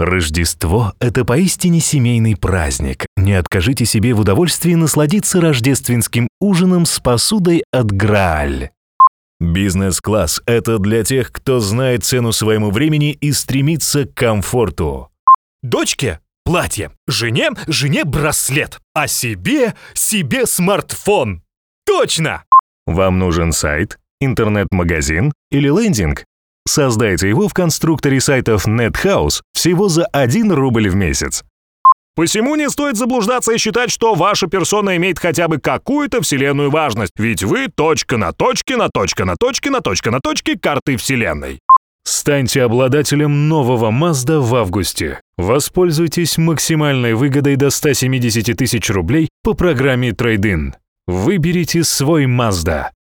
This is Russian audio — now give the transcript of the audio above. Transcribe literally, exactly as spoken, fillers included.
Рождество – это поистине семейный праздник. Не откажите себе в удовольствии насладиться рождественским ужином с посудой от Грааль. Бизнес-класс – это для тех, кто знает цену своему времени и стремится к комфорту. Дочке – платье, жене – жене браслет, а себе – себе смартфон. Точно! Вам нужен сайт, интернет-магазин или лендинг? Создайте его в конструкторе сайтов NetHouse всего за один рубль в месяц. Посему не стоит заблуждаться и считать, что ваша персона имеет хотя бы какую-то вселенную важность, ведь вы точка на точке на точке на точке на точке на точке карты вселенной. Станьте обладателем нового Mazda в августе. Воспользуйтесь максимальной выгодой до ста семидесяти тысяч рублей по программе Trade-in. Выберите свой Mazda.